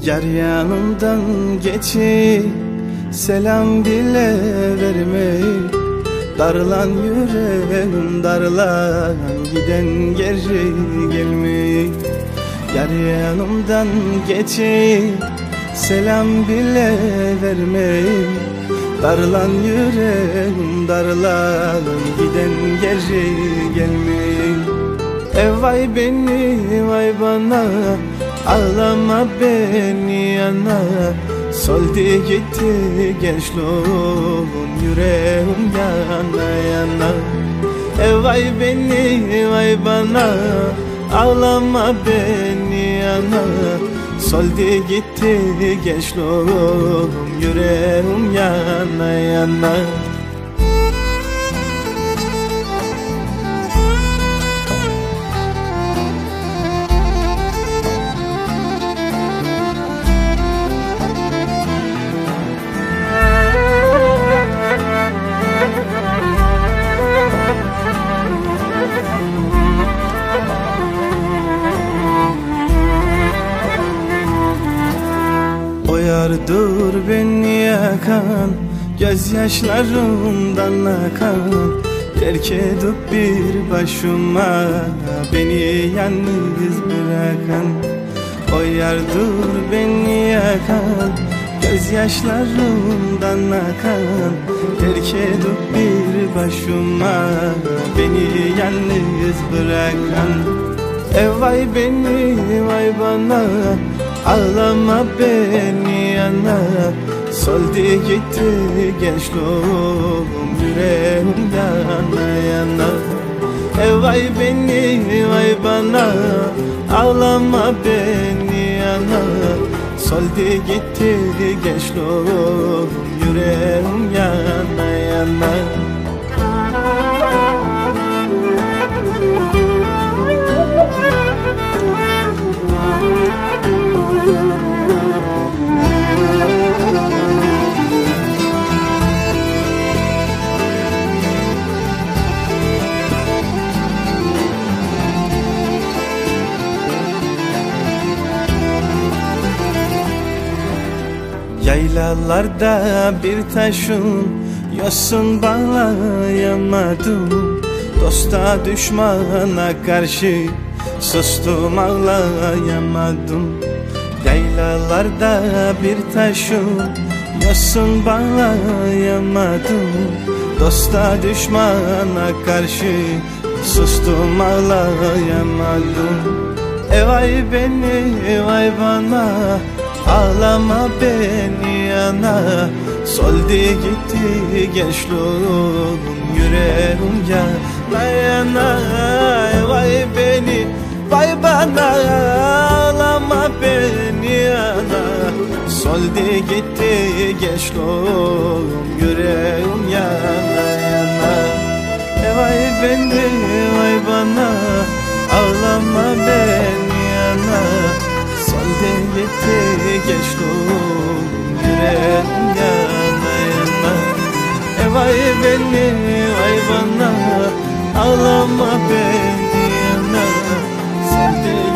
Yar yanımdan geçip selam bile vermeyi, darlan yüreğim darlan, giden geri gelmeyi. Yar yanımdan geçip selam bile vermeyi, darlan yüreğim darlan, giden geri gelmeyi. Vay beni vay bana, ağlama beni yana. Soldu gitti gençliğim, yüreğim yana yana. Vay beni vay bana, ağlama beni yana. Soldu gitti gençliğim, yüreğim yana yana. Oyardır beni yakan, gözyaşlarımdan akan. Terk edip bir başıma beni yalnız bırakan. Oyardır beni yakan, gözyaşlarımdan akan. Terk edip bir başıma beni yalnız bırakan. Vay beni vay bana, ağlama beni yana. Soldu gitti gençliğim, yüreğim yana yana. Vay beni vay bana, ağlama beni yana. Soldu gitti gençliğim, yüreğim yana yana. Yaylalarda bir taşın yosun bağlayamadım. Dosta düşmana karşı sustum ağlayamadım. Yaylalarda bir taşın yosun bağlayamadım. Dosta düşmana karşı sustum ağlayamadım. Vay beni vay bana, ağlama beni yana. Soldu gitti gençliğim, yüreğim yana yana. Vay beni vay bana, ağlama beni yana. Soldu gitti gençliğim, yüreğim yana yana. Vay beni vay bana, ağlama beni yana. Soldu gitti gençliğim, yüreğim yana yana. Vay beni vay bana, ağlama beni yana. Soldu